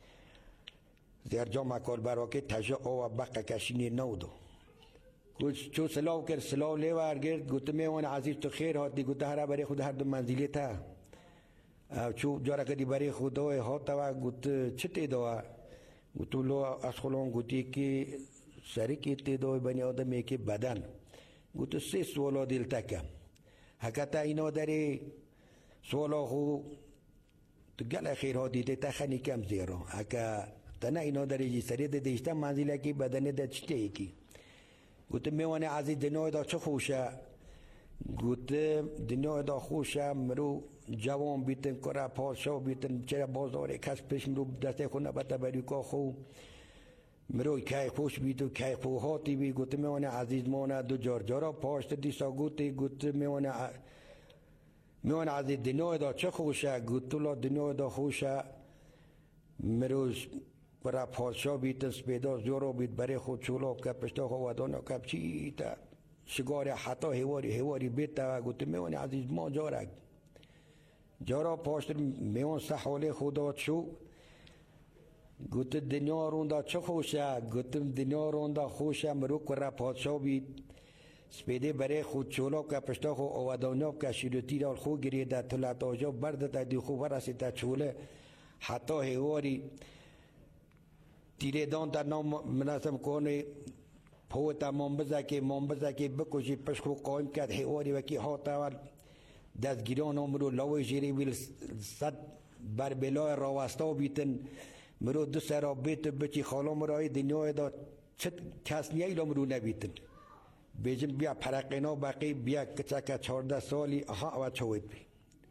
زیرجا مکال براکه تجا او بقا کشینی نودو چو سلاو کرد سلاو لیوار گرد گوته میوان عزیز تو خیر هاتی گوته هر برای خود هر دو منزیلی تا چو جارا کدی برای خودای هاتا و گوته چه تیدوا گوته لو از خلون گوته که سری که تیدوا بنی آدمی که بدن گوته 3 سوالا دل تکم حکتا اینا داری سوالا خو تو گل خیرها دیده تا خنی کم زیرا اکا تنه اینا درجی سرید دیشتم منزیله کی بدنه دا چته ایکی گوته میوانه عزیز دنیا دا چه خوشه گوته دنیا دا خوشه مرو جوان بیتن کرا پادشاه بیتن چرا بازار کس پیش مرو دسته خونه بتا بری که خو مرو که خوش بیتو که خوهاتی بی گوته میوانه عزیز مانه دو جارجارا پاشت دیسا گوته میوانه عزیز دنیا دا چه خوشه گوته لا دنیا دا خوشه مرو برای پادشاه بیتن سپیدا زورو بیت برای خود چولا که پشتا خوادانا که چی تا شگار حتا هواری بیتا گوته میوانه عزیز ما جارا پاشتر میوان سحوله خدا چو گوته دنیا روندا چه خوشه گوته دنیا روندا خوشه مرو کرا پادشاه بیت سپیده برای خود چولا که پشتا خو آوادانا که شیروتی را خو گریده طلعت آجا برده دی خو برسی تا چوله حتا هواری تیره دان تا نام مناسم کنه پوتا منبزه که بکشی پش خو قایم کرد هواری وکی هاتا دستگیران مرو لوی جیری ویل صد بر بلای راوستا بیتن مرو دو سرا بیت بچی خالا مرای دنیا دا چت کس نیایلا مرو نبیتن بیجم بیا پرقینا باقی بیا کچکا 14 سالی آها و چوید بی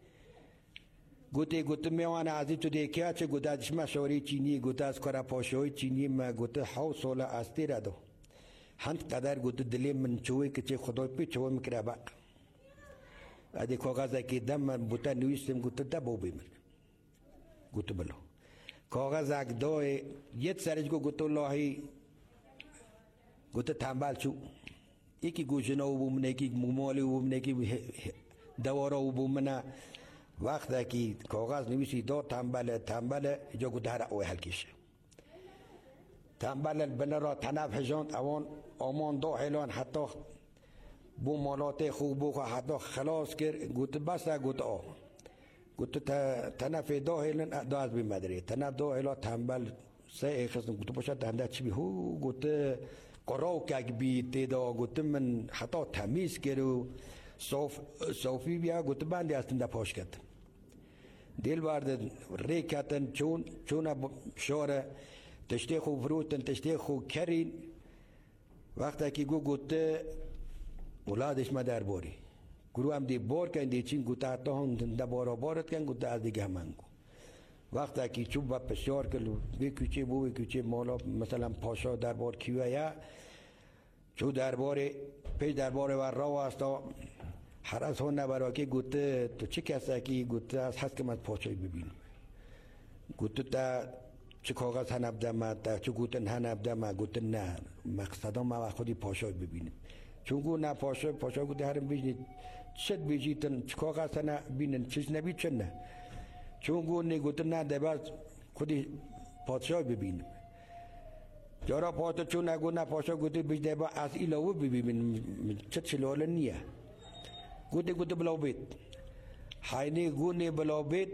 گوته میوان عزیز تو دیکیا چه گوته ازش مشوری چینی گوته از کارا پاشوی چینی ما گوته 7 سال استی را دو هند قدر گوته دلی من چوی که چه خدای پی چوی میکره باق ادی کاغذ که دم من بوتا نویستم گوته دبو بیمر گوته بلا کاغذ اک دای یت سرش گوته اللهی گوته تنبال چو یکی گوشنا و بومنه یکی مومالی و بومنه یکی دوارا و بومنه وقتی که کاغذ نویسی دو تنبله جا گوته هر اوی حل کشه تنبله بنرا تنف حجاند اوان آمان دو حیلان حتی بو مالات خوب بو حتی خلاص کرد گوته بس گوته گوته تنف دو حیلان دو از بی مدره تنف دو حیلان تنبل سه خسن گوته باشد دنده چی بی هو گوته قراو که بی تیدا گوته من حتی تمیز کرد صوفی بیا گوته بندی از تنده پاش کرد دیل بارد ری کتن چون شاره تشتی خوب فروتن تشتی خوب کرین وقتی که گوته اولادش ما در باری گروه هم دی بار کن دی چین گوته حتی هم ده بارا بارد کن گوته از دیگه همانگو وقتی که چوب با پشار کلو بی کوچه مالا مثلا پاشا در بار کیوه یا چو در بار پیش در بار و را واسطا هر از هون نبرا که گوته تو چه کسا که گوته از هست که من پاشای ببینم گوته تا چه کاغذ هنب دمه تا چه گوتن هنب دمه گوته نه مقصدا ما خودی پاشای ببینم چون گو نه پاشا گوته هرم بیجنید چت بیجیتن چه کاغذ هنه بینن چیز نبید چن نه چون گو نه گوته نه دباز خودی پاشای ببینم جارا پاتا چون نگو نه پاشا گوته بیجنه با از ایلاو ببینم چت شلال نیه گوته بلاو بیت حینی گونه بلاو بیت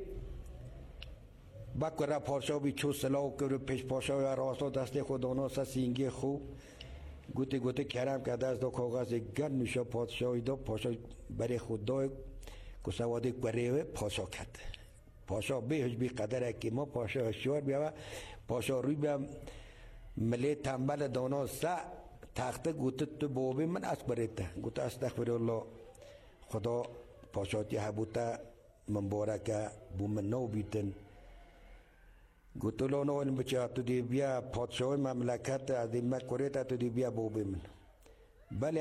بکر پاشا بی چو سلاو کرد پیش پاشا و راستا دست خودانا سا سینگی خوب گوته کرم که دست دو کاغذ گن نوشا پاشای دو پاشا برای خود دو کسواده گریوه پاشا کرد پاشا بیهش بی قدره که ما پاشا هشیار بیا پاشا روی بیا ملی تنبل دانا سا تخته گوته تو بابی من از بریده گوته استغفر الله خدا پاشاتی حبوتا مبارکه بو من نو بیتن گوتلو نو این بچه تو دی بیا پادشاه مملکت از این مکوریت تو دی بیا بو بیمن بله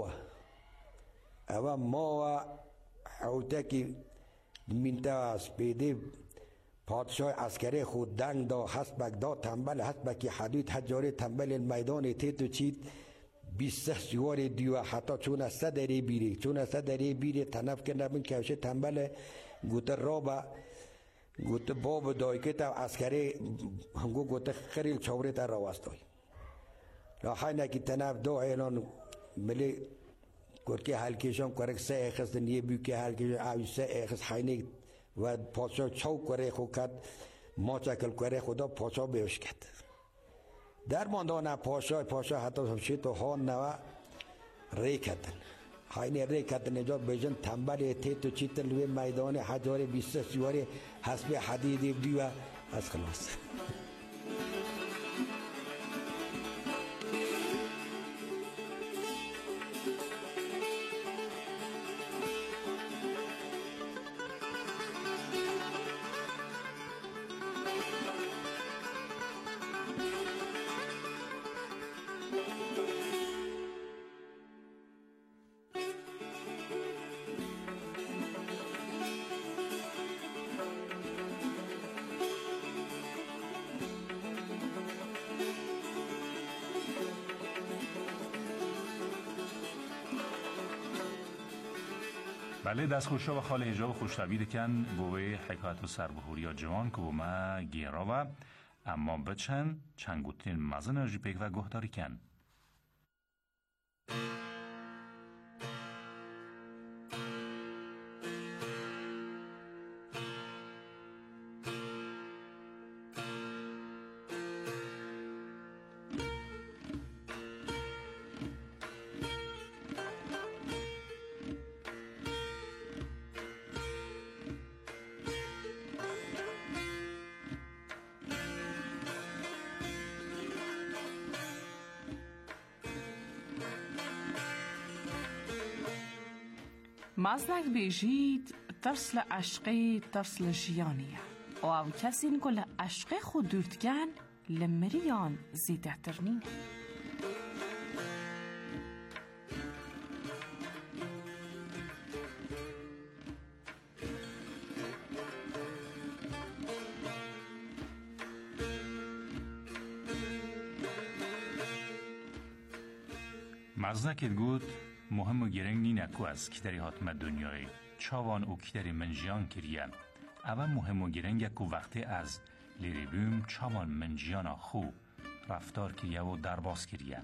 اوا ما حوتا که منتا سپیده پادشاه عسکری خود دنگ دا حسبک دا تنبل حسبکی حدود حجاری تنبل میدان تیتو چید 20 سوار دیو حتی چون صدری بیری تنف که نبین کفشه تنبل گوته رابا گوته باب دایکه تا عسکری همگو گوته خریل چوره تا رواستای راحینا که تنف دو اعلان ملی گرکی حلکشان کرک سه اخست نیه بیو که حلکشان آوی سه اخست حینی و پادشاه چو کره خود کد ما چکل کره خدا پادشاه بیوش کد در ماندان پاشا حتی همشه تو هان نوا ری کتن حین ریکت نجات بیجن تنبل تیت و چیت لوی میدان حجار 20 سواری حسب حدید بیوه از خلاص. بله دست خوشا و خال هجاب خوشتبی دکن بوی حکایت و سربهوری جوان که بومه گیرا و اما بچن چنگوتین مزن ارژی پیک و گهداری کن. مزدک بیجید ترس لعشقی ترس لجیانیه و او کسی که لعشق خود دوردگن لمریان زیده ترنینه. مزدکت گود مهم و گرنگ نینه که از کتری حاتم دنیای چاوان و کتری منجیان کریه. اول مهم و گرنگ که وقتی از لیری بیم چاوان منجیان خو رفتار کریه و درباز کریه.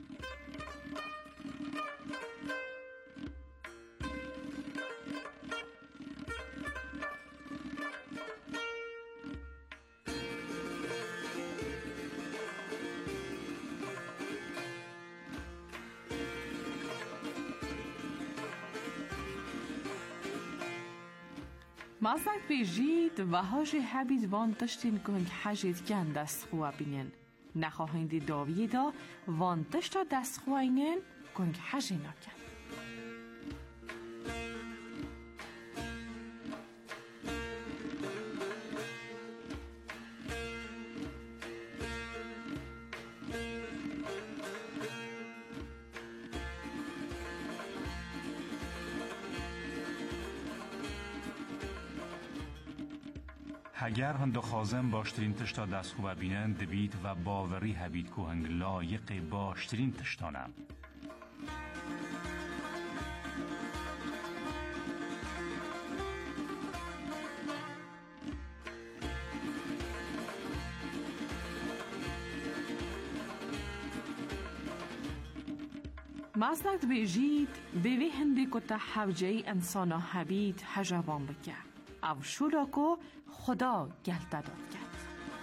مزدک بیجید و هاجی حبید وان تشتین کنگ حجید گن دست خواه بینین. نخواهیندی داویه دا وان تشتا دست خواه اینین کنگ حجی نکن. اگر هندو خازم باشترین تشتا دست خوب بینن دبید و باوری هبید که هنگ لایق باشترین تشتانم. مزدک بیجید بیوی هندی که تا حوجه انسانا هبید حجابان بکه. او شولا که خدا گلت داد کرد.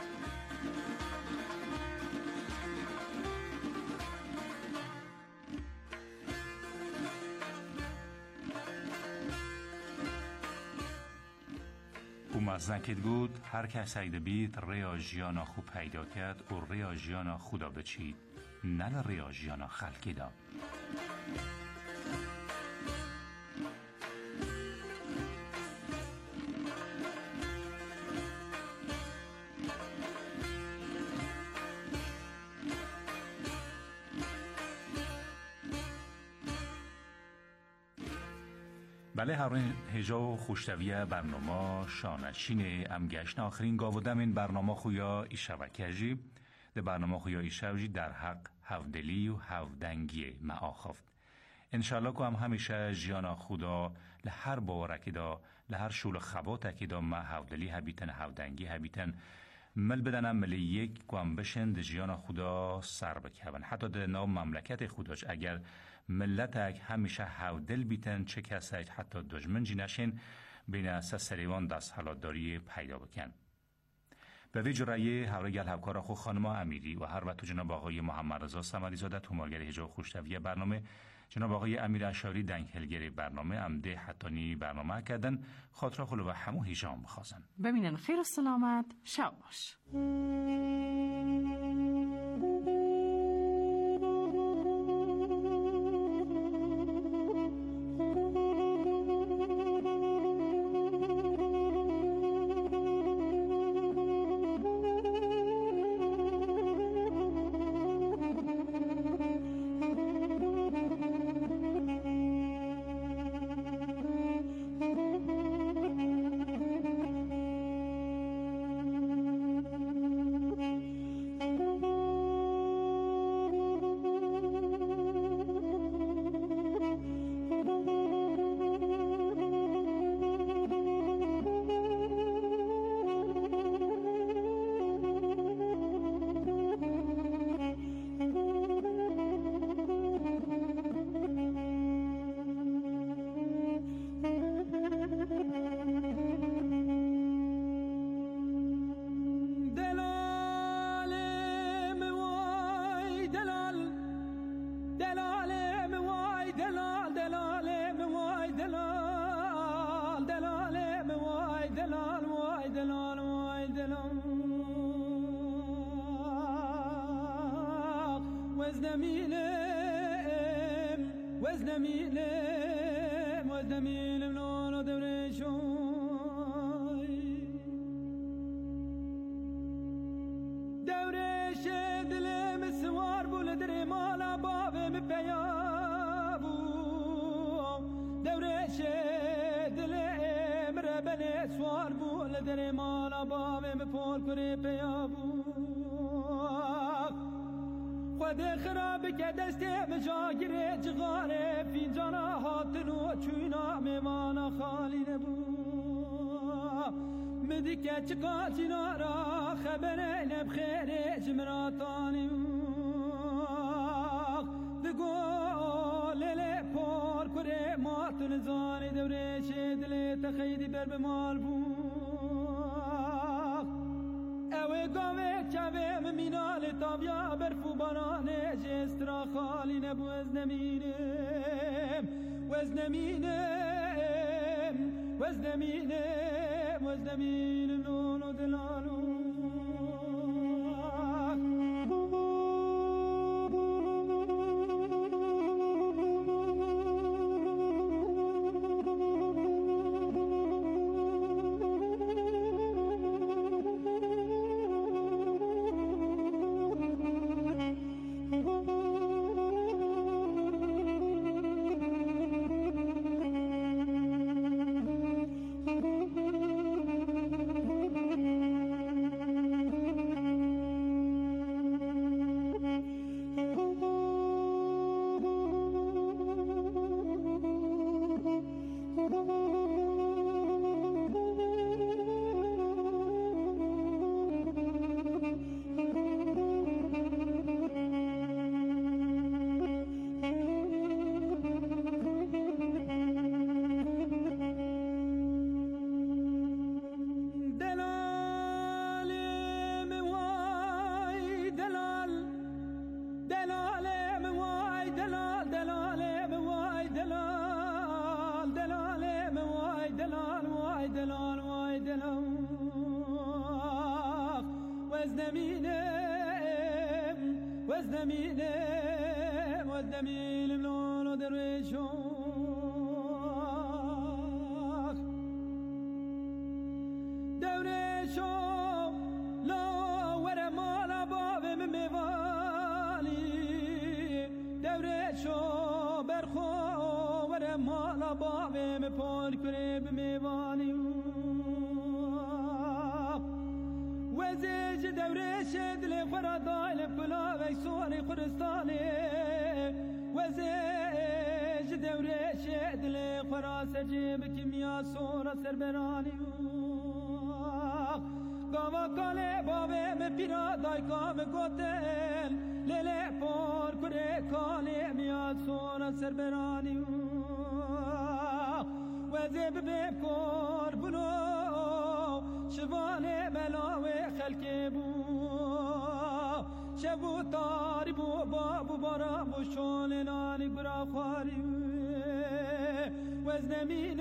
او مزنکت گود هر کس ایده بید ریا جیانا خوب پیدا کرد و ریا جیانا خدا بچید نل ریا جیانا خلقی دا. بله هرون هجا و خوشتویه برنامه شانشین ام گشن آخرین گاودم این برنامه خویا ایشوکه جی ده برنامه خویا ایشوجی در حق هفدلی و هفدنگی معاخفت انشالله که هم همیشه جیانا خدا لهر باورکی دا لهر شول خباتکی دا ما هفدلی هبیتن هفدنگی هبیتن مل بدنم ملی یک که هم بشن ده جیانا خدا سر بکهون حتی ده نام مملکت خداش اگر ملتک همیشه هودل بیتن چه کسایت حتی دشمن جی نشین بین اساس سریوان دست حالاتداری پیدا بکن. به وی جرایی هورگل همکار خو خانم امیری و هر وقت جناب آقای محمد رضا صمدی زاده تومارگر هجا خوشتویه برنامه جناب آقای امیر اشاری دنگهلگری برنامه عمده حتانی برنامه کردن خاطر خلو و همو هیجام بخوازن ببینن خیر و سلامت شب باش. وزنميلم لونو دورش دلم سوار بول در مالا بابم پیابو دورش دلم ربن سوار بول در مالا بابم پر کره پیابو خود خراب که دست مجاگره جغاره فینجانا هاتنو چوینا میوانا خالی نبو مدی که چکا چینا را خبره نبخیره جمراتانی دگو لیله پر کره ماتن زانی دوره شدلی تخیدی بر بمال بو اوه گاوه چوه ممینال تابیا برفو بانانه جسترا خالی نبو وزنمینم نونو دلالو وزنمینم لونو دورشو لو ور مالا بابم میوالی دورشو برخو ور مالا بابم پر کنه بمیوالی وزیج دورش دل فرادای فلاوی سوری خرستانی وزیج دورش دل خراس جیب کیمیا سورا سربرانی گاوا کاله بابم پیرا دای کام گوتل لیله پر کره کاله میاد سورا سربرانی وزیب بیم کار بلو شوانه ملاوه خلق بو شبو تاری بو بابو برا بو شول نانی برا خواه داری وزن مین